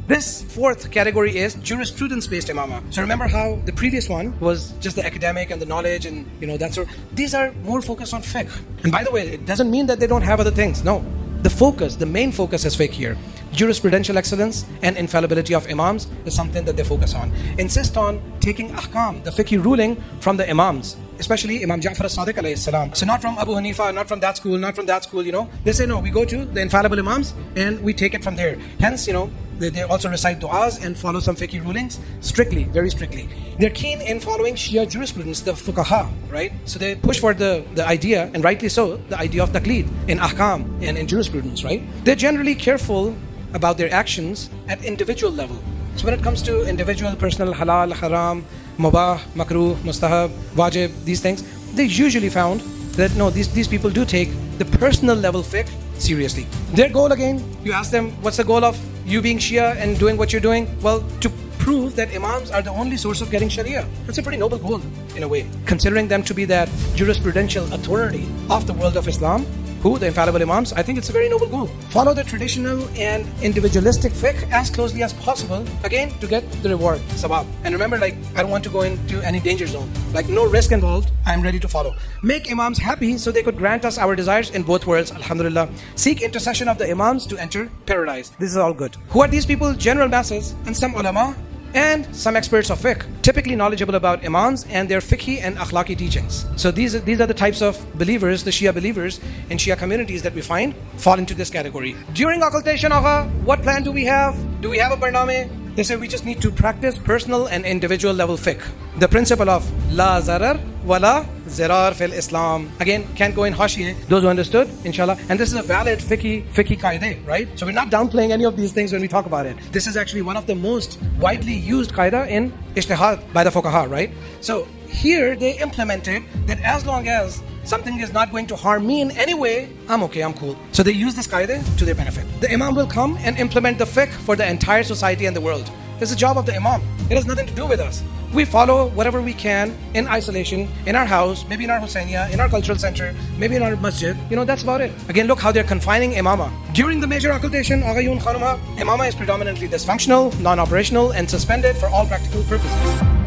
This fourth category is jurisprudence-based imama. So remember how the previous one was just the academic and the knowledge and that sort. These are more focused on fiqh. And by the way, it doesn't mean that they don't have other things. No. The main focus is fiqh here. Jurisprudential excellence and infallibility of imams is something that they focus on. Insist on taking ahkam, the fiqh ruling from the imams, especially Imam Ja'far as-Sadiq alayhi salam. So not from Abu Hanifa, not from that school, They say no, we go to the infallible imams and we take it from there. Hence, they also recite du'as and follow some fiqh rulings strictly, very strictly. They're keen in following Shia jurisprudence, the fuqaha, right? So they push for the idea, and rightly so, the idea of taqleed in ahkam and in jurisprudence, right? They're generally careful about their actions at individual level. So when it comes to individual, personal, halal, haram, mubah, makruh, mustahab, wajib, these things, they usually found that no, these people do take the personal level fiqh seriously. Their goal, again, you ask them, what's the goal of you being Shia and doing what you're doing? Well, to prove that imams are the only source of getting Sharia. That's a pretty noble goal, in a way. Considering them to be that jurisprudential authority of the world of Islam, the infallible imams, I think it's a very noble goal. Follow the traditional and individualistic fiqh as closely as possible, again, to get the reward, sawab. And remember, I don't want to go into any danger zone. No risk involved, I'm ready to follow. Make imams happy so they could grant us our desires in both worlds, alhamdulillah. Seek intercession of the imams to enter paradise. This is all good. Who are these people? General masses and some ulama and some experts of fiqh, typically knowledgeable about imams and their fiqhi and akhlaqi teachings. So these are the types of believers, the Shia believers in Shia communities that we find fall into this category. During occultation, what plan do we have? Do we have a barname? They say we just need to practice personal and individual level fiqh. The principle of la zarar wa la zirar fil Islam. Again, can't go in hashiyeh. Those who understood, inshallah. And this is a valid fiqhi qaida, right? So we're not downplaying any of these things when we talk about it. This is actually one of the most widely used qaida in ijtihad by the fuqaha, right? So here they implemented that as long as something is not going to harm me in any way, I'm okay, I'm cool. So they use this qaida to their benefit. The imam will come and implement the fiqh for the entire society and the world. This is the job of the imam. It has nothing to do with us. We follow whatever we can in isolation, in our house, maybe in our Husainiya, in our cultural center, maybe in our masjid. That's about it. Again, look how they're confining imama. During the major occultation, Aghayun Khanuma, imama is predominantly dysfunctional, non-operational, and suspended for all practical purposes.